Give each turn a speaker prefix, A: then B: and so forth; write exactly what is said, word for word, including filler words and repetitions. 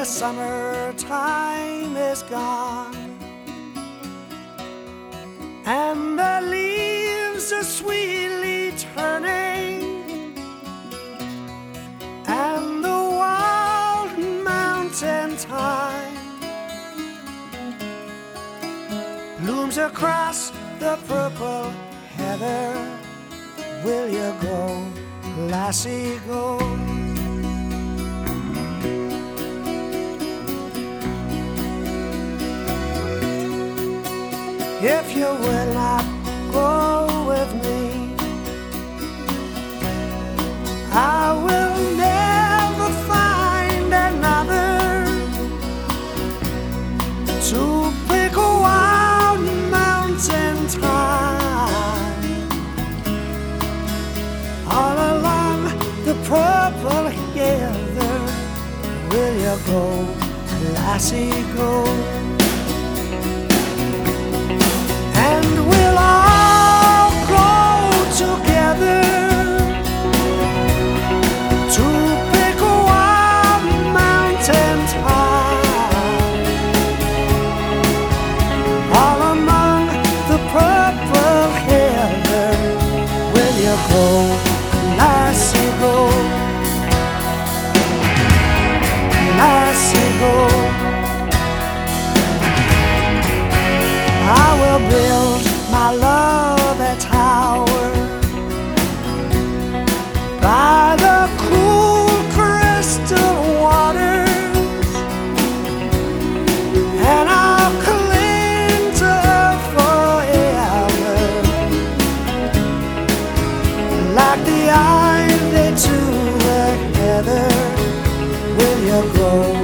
A: summertime is gone and the leaves are sweetly turning, and the wild mountain thyme blooms across the purple heather. Will you go, lassie, go? If you will not go with me, I will never find another to pick a wild mountain thyme. All along the purple heather, will you go, lassie, go? And we'll all grow together to pick a wild mountain thyme. All among the purple heather, will you go, lassie, go? Lassie, go. I will build my love a tower by the cool crystal waters, and I'll cling to her forever, like the ivy to the heather. Will you go,